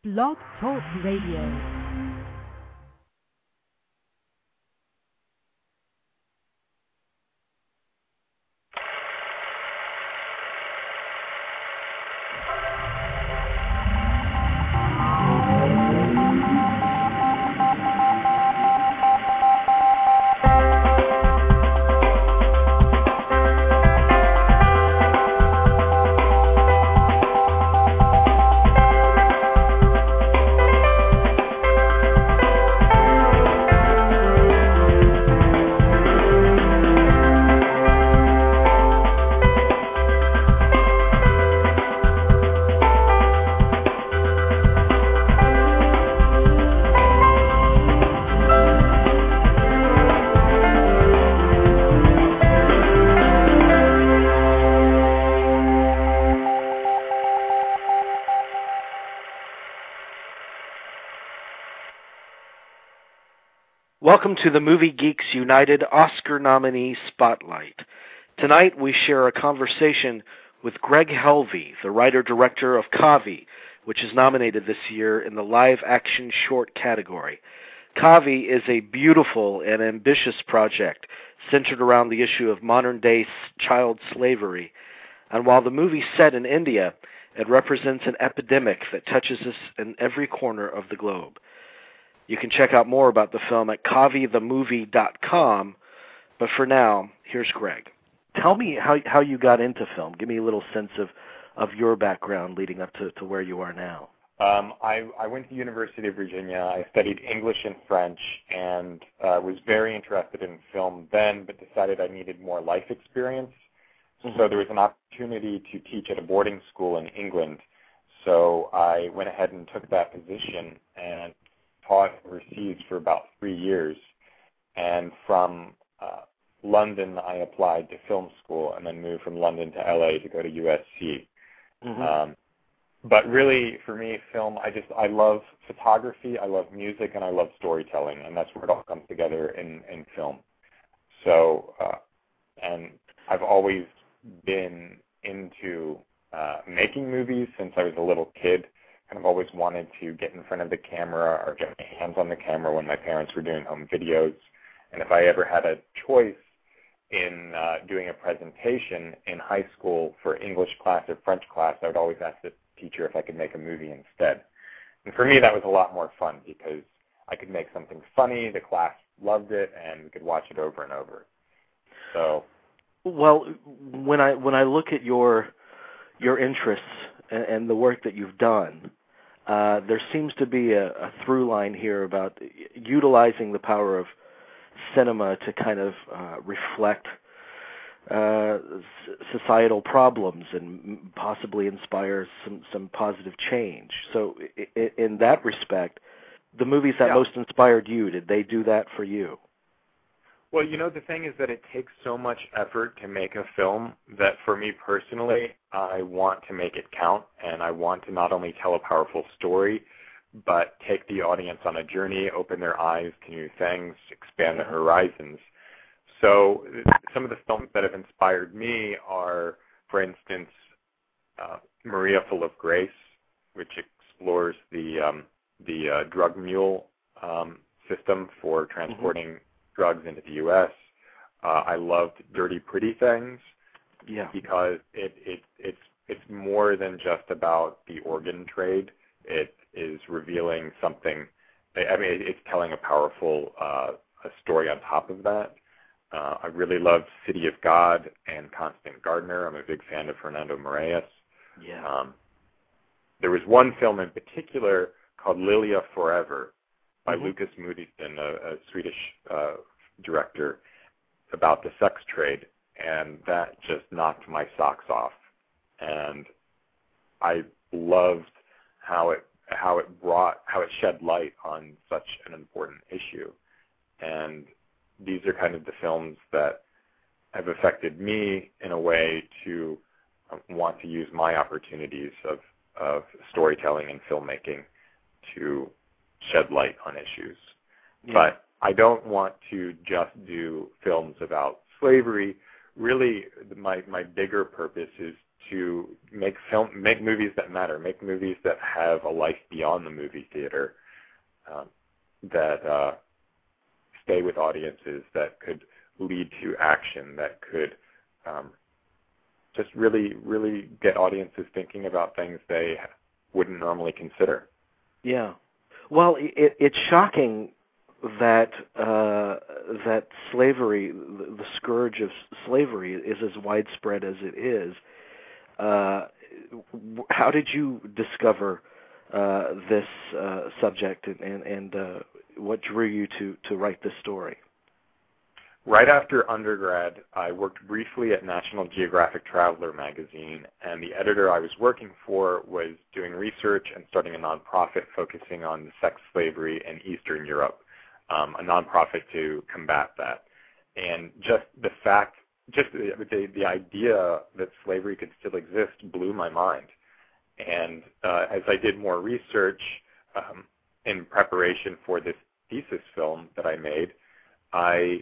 Blog Talk Radio. Welcome to the Movie Geeks United Oscar nominee Spotlight. Tonight we share a conversation with Greg Helvey, the writer-director of Kavi, which is nominated this year in the live-action short category. Kavi is a beautiful and ambitious project centered around the issue of modern-day child slavery. And while the movie's set in India, it represents an epidemic that touches us in every corner of the globe. You can check out more about the film at kavithemovie.com, but for now, here's Greg. Tell me how you got into film. Give me a little sense of your background leading up to where you are now. I went to the University of Virginia. I studied English and French and was very interested in film then, but decided I needed more life experience. Mm-hmm. So there was an opportunity to teach at a boarding school in England. So I went ahead and took that position and taught overseas for about 3 years, and from London I applied to film school and then moved from London to LA to go to USC. Mm-hmm. But really, for me, film, I love photography, I love music, and I love storytelling, and that's where it all comes together in film. So, and I've always been into making movies since I was a little kid. Kind of always wanted to get in front of the camera or get my hands on the camera when my parents were doing home videos. And if I ever had a choice in doing a presentation in high school for English class or French class, I would always ask the teacher if I could make a movie instead. And for me, that was a lot more fun because I could make something funny, the class loved it, and we could watch it over and over. So, well, when I look at your interests and the work that you've done, there seems to be a through line here about utilizing the power of cinema to kind of reflect societal problems and possibly inspire some positive change. So in that respect, the movies that most inspired you, did they do that for you? Well, the thing is that it takes so much effort to make a film that for me personally, I want to make it count, and I want to not only tell a powerful story, but take the audience on a journey, open their eyes to new things, expand their horizons. So some of the films that have inspired me are, for instance, Maria Full of Grace, which explores the drug mule system for transporting drugs into the U.S. I loved Dirty Pretty Things because it's more than just about the organ trade. It is revealing something. It's telling a powerful a story on top of that. I really loved City of God and Constant Gardener. I'm a big fan of Fernando Moraes. Yeah. There was one film in particular called Lilia Forever by Lucas Moodysson, a Swedish director, about the sex trade, and that just knocked my socks off. And I loved how it shed light on such an important issue. And these are kind of the films that have affected me in a way to want to use my opportunities of storytelling and filmmaking to shed light on issues. Yeah. But I don't want to just do films about slavery. Really, my bigger purpose is to make movies that matter, make movies that have a life beyond the movie theater, that stay with audiences, that could lead to action, that could just really, really get audiences thinking about things they wouldn't normally consider. Yeah. Well, it's shocking that that slavery, the scourge of slavery, is as widespread as it is. How did you discover this subject, and what drew you to write this story? Right after undergrad, I worked briefly at National Geographic Traveler magazine, and the editor I was working for was doing research and starting a nonprofit focusing on sex slavery in Eastern Europe, a nonprofit to combat that. And just the idea that slavery could still exist blew my mind. And as I did more research in preparation for this thesis film that I made, I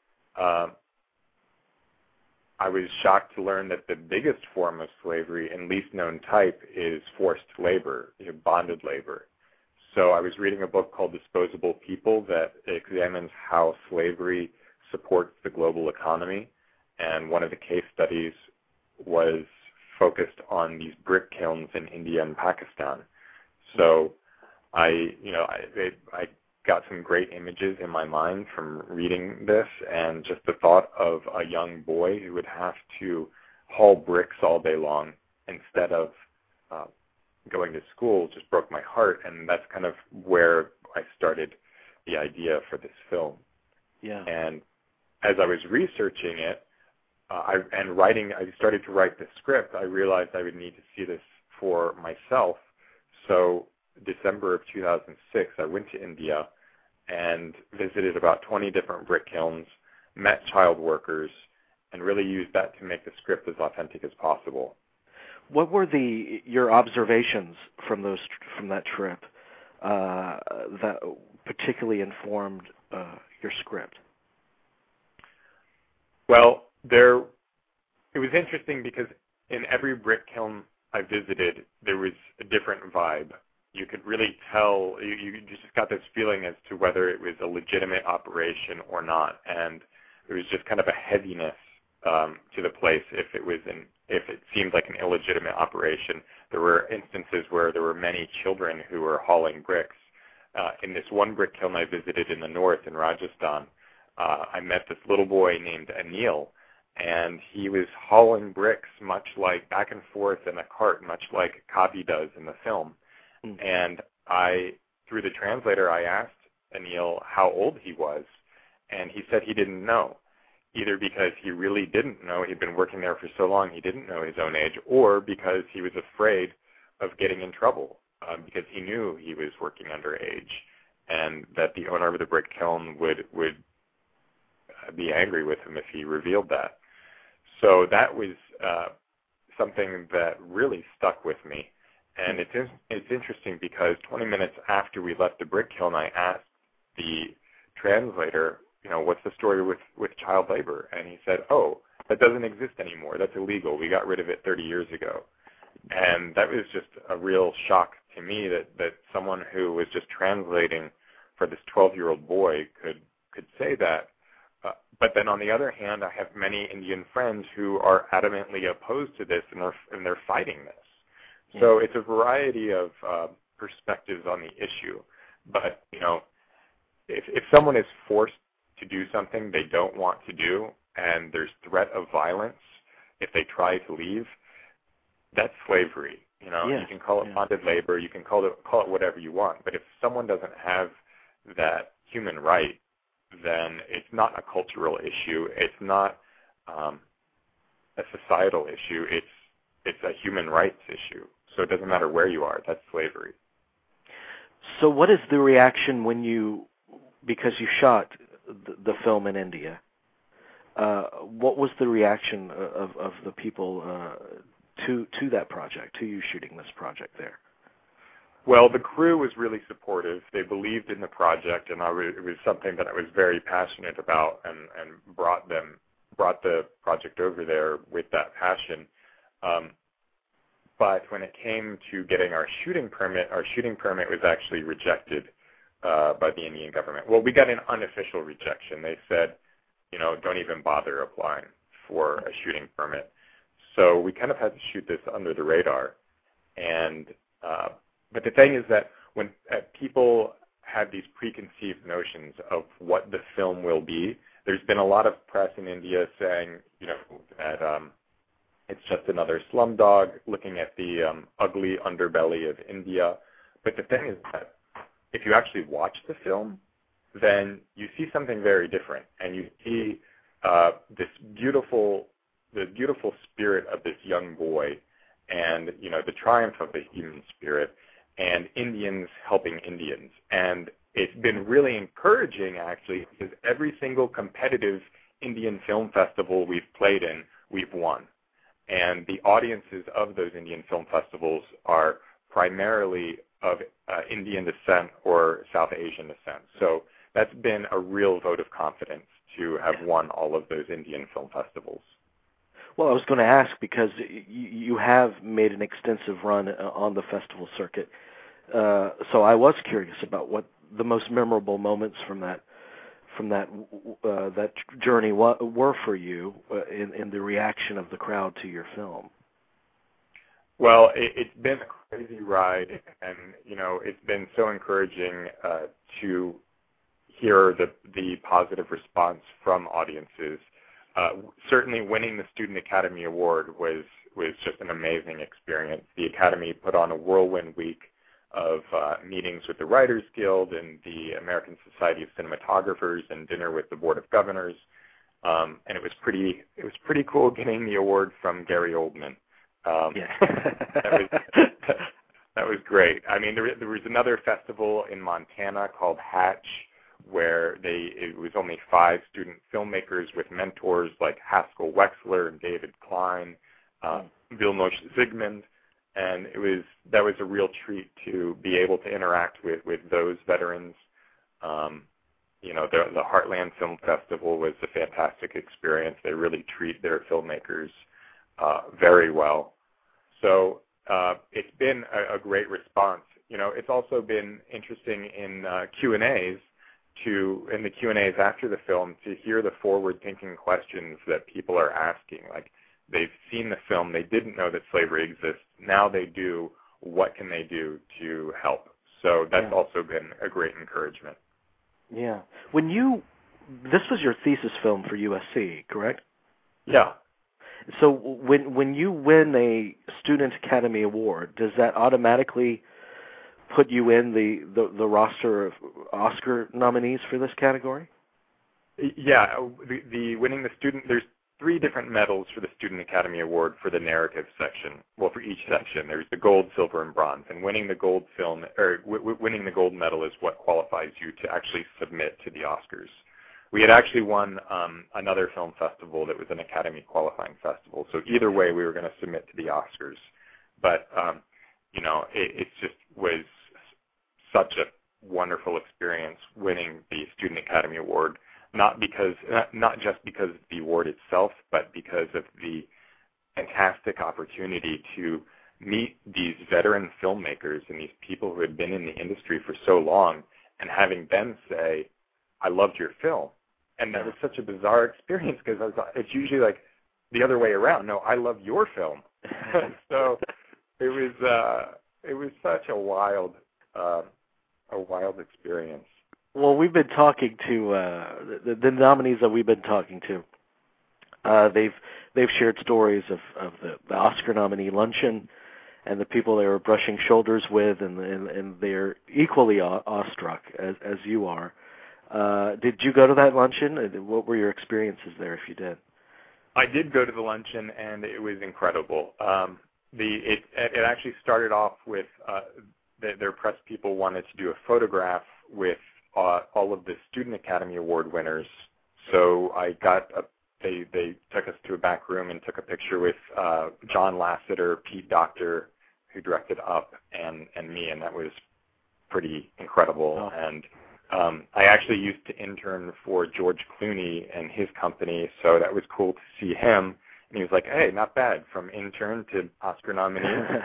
was shocked to learn that the biggest form of slavery and least known type is forced labor, bonded labor. So I was reading a book called Disposable People that examines how slavery supports the global economy, and one of the case studies was focused on these brick kilns in India and Pakistan. So I got some great images in my mind from reading this, and just the thought of a young boy who would have to haul bricks all day long instead of going to school just broke my heart, and that's kind of where I started the idea for this film. Yeah. And as I was researching it I started to write the script, I realized I would need to see this for myself. So December of 2006, I went to India and visited about 20 different brick kilns, met child workers, and really used that to make the script as authentic as possible. What were your observations from that trip that particularly informed your script? Well, it was interesting because in every brick kiln I visited, there was a different vibe. You could really tell, you just got this feeling as to whether it was a legitimate operation or not, and there was just kind of a heaviness to the place if it seemed like an illegitimate operation. There were instances where there were many children who were hauling bricks. In this one brick kiln I visited in the north in Rajasthan, I met this little boy named Anil, and he was hauling bricks much like back and forth in a cart, much like Kavi does in the film. Mm-hmm. And through the translator, I asked Anil how old he was, and he said he didn't know, either because he really didn't know, he'd been working there for so long he didn't know his own age, or because he was afraid of getting in trouble, because he knew he was working underage, and that the owner of the brick kiln would be angry with him if he revealed that. So that was something that really stuck with me. And it's interesting because 20 minutes after we left the brick kiln, I asked the translator, what's the story with child labor? And he said, oh, that doesn't exist anymore. That's illegal. We got rid of it 30 years ago. And that was just a real shock to me that someone who was just translating for this 12-year-old boy could say that. But then on the other hand, I have many Indian friends who are adamantly opposed to this, and they're fighting this. Yeah. So it's a variety of perspectives on the issue. But, if someone is forced to do something they don't want to do, and there's threat of violence if they try to leave, that's slavery. Yeah. You can call it bonded labor, you can call it whatever you want. But if someone doesn't have that human right, then it's not a cultural issue. It's not a societal issue. It's a human rights issue. So it doesn't matter where you are. That's slavery. So what is the reaction because you shot the film in India, what was the reaction of the people to that project, to you shooting this project there? Well, the crew was really supportive. They believed in the project, and it was something that I was very passionate about, and brought the project over there with that passion. but when it came to getting our shooting permit was actually rejected by the Indian government. Well, we got an unofficial rejection. They said, don't even bother applying for a shooting permit. So we kind of had to shoot this under the radar. And but the thing is that when people have these preconceived notions of what the film will be, there's been a lot of press in India saying, that it's just another Slumdog looking at the ugly underbelly of India. But the thing is that if you actually watch the film, then you see something very different, and you see the beautiful spirit of this young boy, and the triumph of the human spirit, and Indians helping Indians. And it's been really encouraging, actually, because every single competitive Indian film festival we've played in, we've won. And the audiences of those Indian film festivals are primarily of Indian descent or South Asian descent. So that's been a real vote of confidence to have won all of those Indian film festivals. Well, I was going to ask because you have made an extensive run on the festival circuit. So I was curious about what the most memorable moments from that journey were for you in the reaction of the crowd to your film. Well, it's been a crazy ride, and it's been so encouraging to hear the positive response from audiences. Certainly, winning the Student Academy Award was just an amazing experience. The Academy put on a whirlwind week of meetings with the Writers Guild and the American Society of Cinematographers and dinner with the Board of Governors, and it was pretty cool getting the award from Gary Oldman. That was great. I mean, there was another festival in Montana called Hatch, where it was only 5 student filmmakers with mentors like Haskell Wexler and David Klein, Vilmos Zsigmond, and that was a real treat to be able to interact with those veterans. The Heartland Film Festival was a fantastic experience. They really treat their filmmakers very well. So it's been a great response. It's also been interesting in Q&As in the Q&As after the film to hear the forward-thinking questions that people are asking. Like, they've seen the film, they didn't know that slavery exists, now they do. What can they do to help? So that's also been a great encouragement. Yeah. This was your thesis film for USC, correct? Yeah. So when you win a Student Academy Award, does that automatically put you in the roster of Oscar nominees for this category? Yeah, the winning the student. There's 3 different medals for the Student Academy Award for the narrative section. Well, for each section, there's the gold, silver, and bronze. And winning the gold winning the gold medal is what qualifies you to actually submit to the Oscars. We had actually won another film festival that was an Academy qualifying festival. So either way, we were going to submit to the Oscars. But it just was such a wonderful experience winning the Student Academy Award. Not just because of the award itself, but because of the fantastic opportunity to meet these veteran filmmakers and these people who had been in the industry for so long, and having them say, "I loved your film." And that was such a bizarre experience because it's usually like the other way around. No, I love your film. So it was such a wild experience. Well, we've been talking to the nominees that we've been talking to. They've shared stories of the Oscar nominee luncheon and the people they were brushing shoulders with, and they're equally awestruck as you are. Did you go to that luncheon? What were your experiences there, if you did? I did go to the luncheon, and it was incredible. It actually started off with their press people wanted to do a photograph with all of the Student Academy Award winners. So they took us to a back room and took a picture with John Lasseter, Pete Docter, who directed Up, and me, and that was pretty incredible. Oh. And I actually used to intern for George Clooney and his company, so that was cool to see him And he was like, hey, not bad, from intern to Oscar nominee.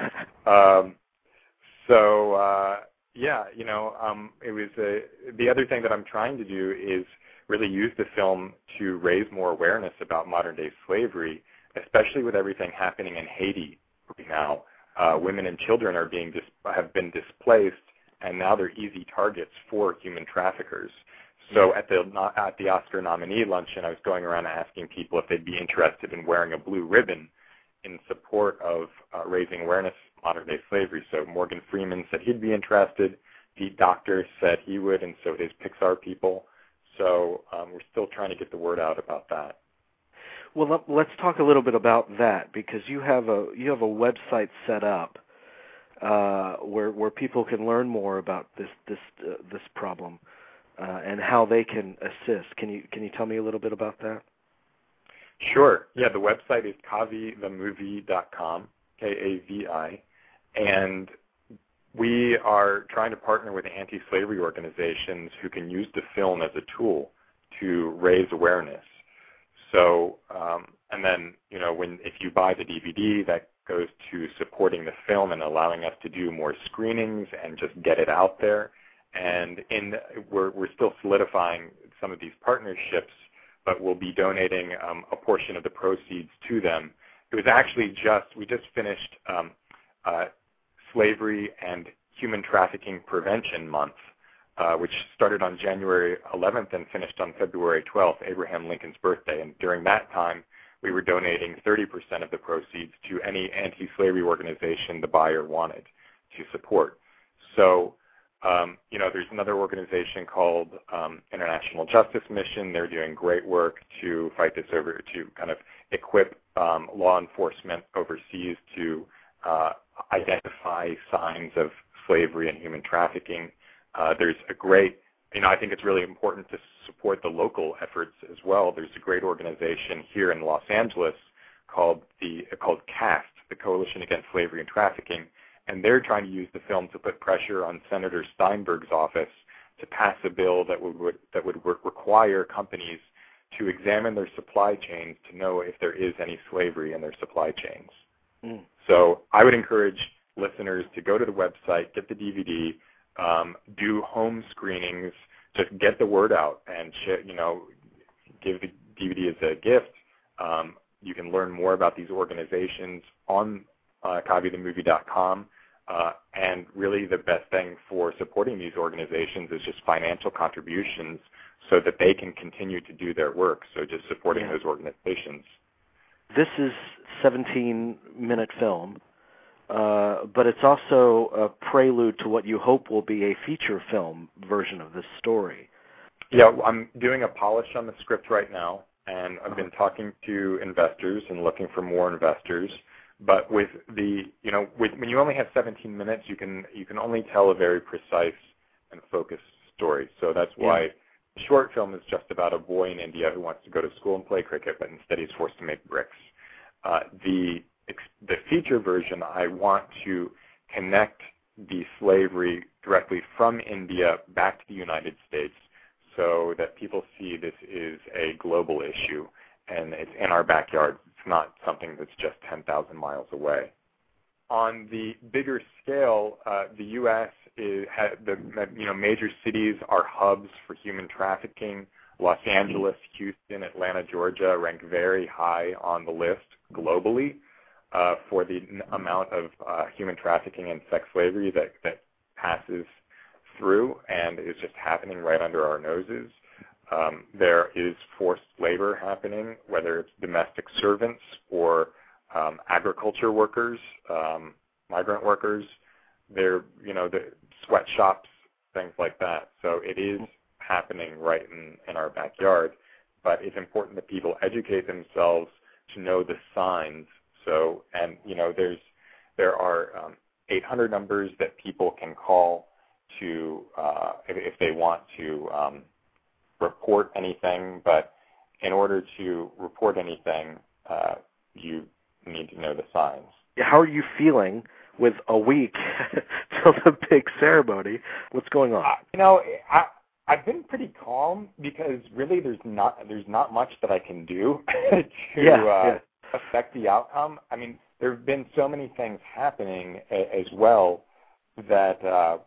Yeah, it was the other thing that I'm trying to do is really use the film to raise more awareness about modern-day slavery, especially with everything happening in Haiti right now. Women and children have been displaced, and now they're easy targets for human traffickers. So at the Oscar nominee luncheon, I was going around asking people if they'd be interested in wearing a blue ribbon in support of raising awareness of modern-day slavery. So Morgan Freeman said he'd be interested. Pete Docter said he would, and so did Pixar people. So we're still trying to get the word out about that. Well, let's talk a little bit about that, because you have a website set up where people can learn more about this problem and how they can assist. Can you tell me a little bit about that? Sure. Yeah, the website is kavithemovie.com, Kavi, and we are trying to partner with anti-slavery organizations who can use the film as a tool to raise awareness. So, and then, if you buy the DVD, that goes to supporting the film and allowing us to do more screenings and just get it out there. And we're still solidifying some of these partnerships, but we'll be donating a portion of the proceeds to them. It was actually we just finished Slavery and Human Trafficking Prevention Month, which started on January 11th and finished on February 12th, Abraham Lincoln's birthday. And during that time, we were donating 30% of the proceeds to any anti-slavery organization the buyer wanted to support. So, there's another organization called International Justice Mission. They're doing great work to fight this to kind of equip law enforcement overseas to identify signs of slavery and human trafficking. There's a great, I think it's really important to support the local efforts as well. There's a great organization here in Los Angeles called CAST, the Coalition Against Slavery and Trafficking, and they're trying to use the film to put pressure on Senator Steinberg's office to pass a bill that would require companies to examine their supply chains to know if there is any slavery in their supply chains. Mm. So I would encourage listeners to go to the website, get the DVD, do home screenings, just get the word out, and give the DVD as a gift. You can learn more about these organizations on kavithemovie.com. And really the best thing for supporting these organizations is just financial contributions so that they can continue to do their work. So just supporting those organizations. This is a 17-minute film, but it's also a prelude to what you hope will be a feature film version of this story. Yeah, I'm doing a polish on the script right now, and I've been talking to investors and looking for more investors. But with when you only have 17 minutes, you can only tell a very precise and focused story. So that's why the short film is just about a boy in India who wants to go to school and play cricket, but instead he's forced to make bricks. The feature version, I want to connect the slavery directly from India back to the United States so that people see this is a global issue and it's in our backyard. It's not something that's just 10,000 miles away. On the bigger scale, the U.S. Major cities are hubs for human trafficking. Los Angeles, Houston, Atlanta, Georgia rank very high on the list globally for the amount of human trafficking and sex slavery that passes through and is just happening right under our noses. There is forced labor happening, whether it's domestic servants or agriculture workers, migrant workers. The sweatshops, things like that. So it is happening right in our backyard, but it's important that people educate themselves to know the signs. So, and there are 800 numbers that people can call to if they want to report anything. But in order to report anything, you need to know the signs. How are you feeling with a week till the big ceremony? What's going on? I've been pretty calm because really there's not much that I can do affect the outcome. I mean, there have been so many things happening as well that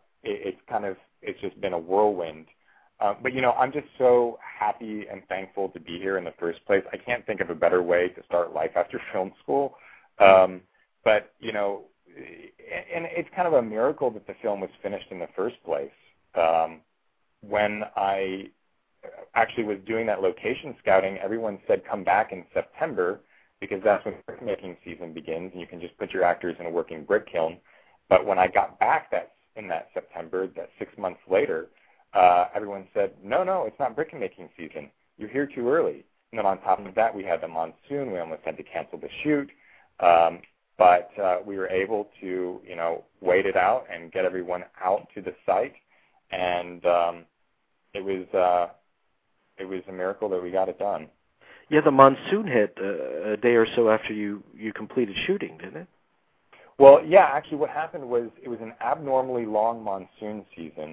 it's just been a whirlwind. But, I'm just so happy and thankful to be here in the first place. I can't think of a better way to start life after film school. But, and it's kind of a miracle that the film was finished in the first place. When I actually was doing that location scouting, everyone said come back in September because that's when brick-making season begins, and you can just put your actors in a working brick kiln. But when I got back in that September, that 6 months later, everyone said, no, it's not brick-making season. You're here too early. And then on top of that, we had the monsoon. We almost had to cancel the shoot. But we were able to, wait it out and get everyone out to the site. And it was a miracle that we got it done. Yeah, the monsoon hit a day or so after you completed shooting, didn't it? Well, yeah, actually what happened was it was an abnormally long monsoon season.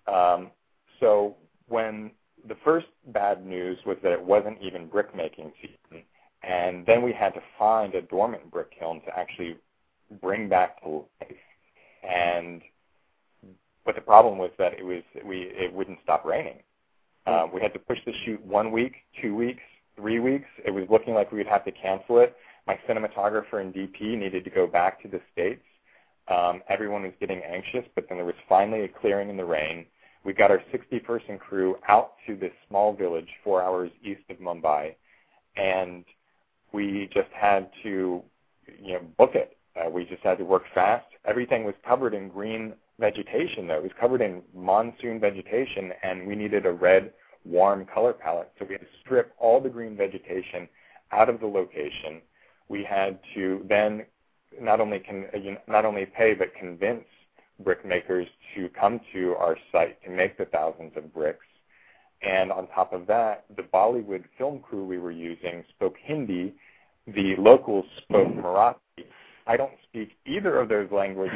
So when the first bad news was that it wasn't even brick-making season, and then we had to find a dormant brick kiln to actually bring back to life. But the problem was that it wouldn't stop raining. We had to push the shoot 1 week, 2 weeks, 3 weeks. It was looking like we would have to cancel it. My cinematographer and DP needed to go back to the States. Everyone was getting anxious, but then there was finally a clearing in the rain. We got our 60-person crew out to this small village 4 hours east of Mumbai, and we just had to, book it. We just had to work fast. Everything was covered in green vegetation, though. It was covered in monsoon vegetation, and we needed a red, warm color palette. So we had to strip all the green vegetation out of the location. We had to then not only pay but convince brick makers to come to our site to make the thousands of bricks. And on top of that, the Bollywood film crew we were using spoke Hindi. The locals spoke Marathi. I don't speak either of those languages.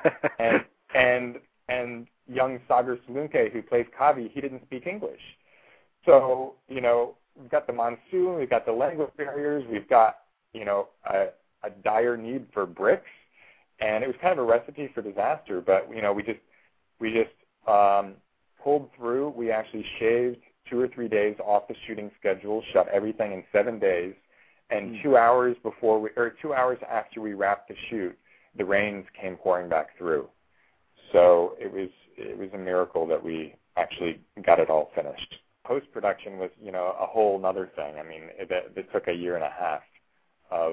and young Sagar Salunke, who plays Kavi, he didn't speak English. So, we've got the monsoon, we've got the language barriers, we've got, a dire need for bricks, and it was kind of a recipe for disaster. But we just pulled through. We actually shaved 2 or 3 days off the shooting schedule, shot everything in 7 days, and 2 hours after we wrapped the shoot, the rains came pouring back through. So it was a miracle that we actually got it all finished. Post-production was, a whole other thing. I mean, it took a year and a half of,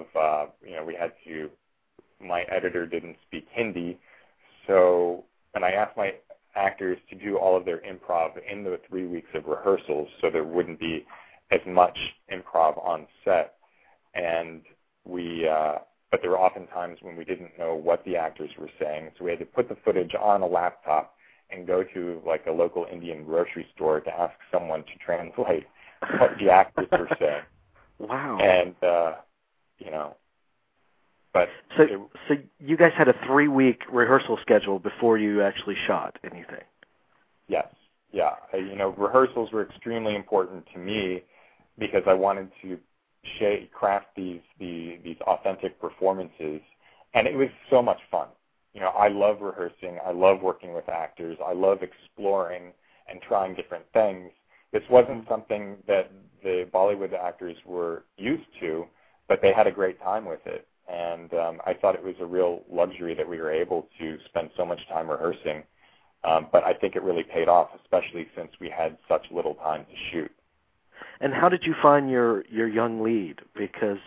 my editor didn't speak Hindi, and I asked my actors to do all of their improv in the 3 weeks of rehearsals so there wouldn't be as much improv on set. And but there were often times when we didn't know what the actors were saying, so we had to put the footage on a laptop and go to a local Indian grocery store to ask someone to translate what the actors were saying. Wow. And but so you guys had a 3-week rehearsal schedule before you actually shot anything. Yes. Yeah. Rehearsals were extremely important to me because I wanted to craft these authentic performances, and it was so much fun. I love rehearsing. I love working with actors. I love exploring and trying different things. This wasn't something that the Bollywood actors were used to, but they had a great time with it. And I thought it was a real luxury that we were able to spend so much time rehearsing. But I think it really paid off, especially since we had such little time to shoot. And how did you find your young lead? Because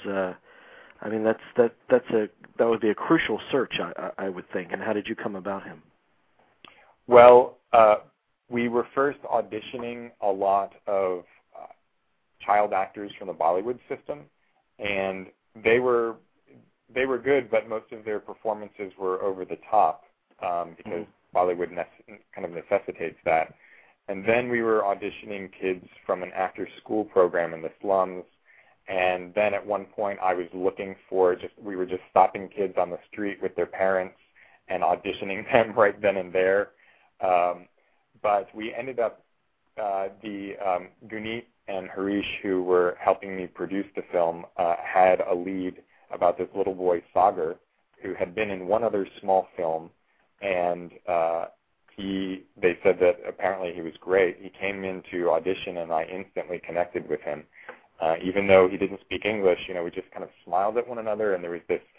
that would be a crucial search, I would think. And how did you come about him? Well, we were first auditioning a lot of child actors from the Bollywood system, and they were good, but most of their performances were over the top because Bollywood kind of necessitates that. And then we were auditioning kids from an after school program in the slums. And then at one point I was looking we were just stopping kids on the street with their parents and auditioning them right then and there. But we ended up, Guneet and Harish, who were helping me produce the film, had a lead about this little boy, Sagar, who had been in one other small film, and they said that apparently he was great. He came in to audition, and I instantly connected with him. Even though he didn't speak English, we just kind of smiled at one another, and there was this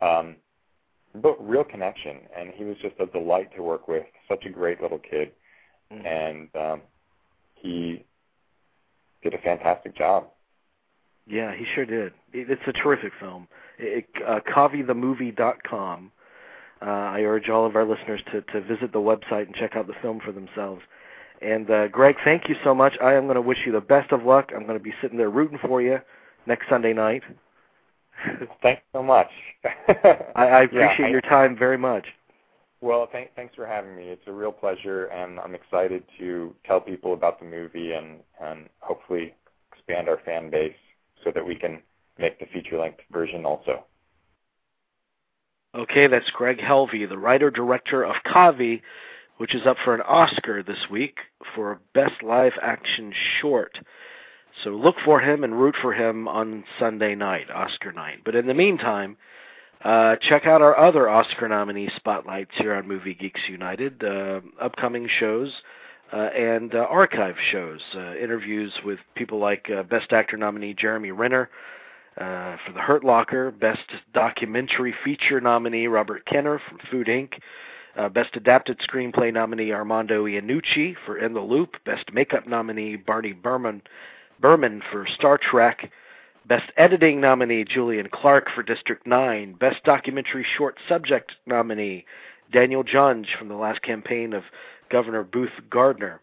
real connection, and he was just a delight to work with, such a great little kid, and he did a fantastic job. Yeah, he sure did. It's a terrific film. KaviTheMovie.com. I urge all of our listeners to visit the website and check out the film for themselves. And Greg, thank you so much. I am going to wish you the best of luck. I'm going to be sitting there rooting for you next Sunday night. Thanks so much. I appreciate your time very much. Well, thanks for having me. It's a real pleasure, and I'm excited to tell people about the movie and hopefully expand our fan base so that we can make the feature-length version also. Okay, that's Greg Helvey, the writer-director of Kavi, which is up for an Oscar this week for Best Live Action Short. So look for him and root for him on Sunday night, Oscar night. But in the meantime, check out our other Oscar nominee spotlights here on Movie Geeks United, upcoming shows and archive shows, interviews with people like Best Actor nominee Jeremy Renner for The Hurt Locker, Best Documentary Feature nominee Robert Kenner from Food Inc., Best Adapted Screenplay nominee Armando Iannucci for In the Loop, Best Makeup nominee Barney Berman for Star Trek, Best Editing nominee Julian Clark for District 9, Best Documentary Short Subject nominee Daniel Junge from The Last Campaign of Governor Booth Gardner,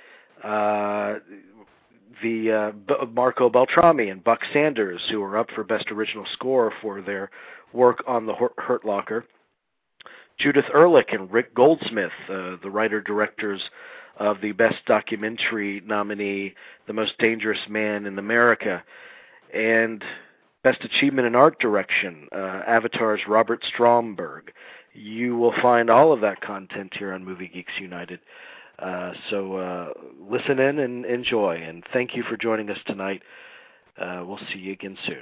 Marco Beltrami and Buck Sanders, who are up for Best Original Score for their work on The Hurt Locker, Judith Ehrlich and Rick Goldsmith, the writer-directors of the Best Documentary nominee, The Most Dangerous Man in America, and Best Achievement in Art Direction, Avatar's Robert Stromberg. You will find all of that content here on Movie Geeks United. So listen in and enjoy, and thank you for joining us tonight. We'll see you again soon.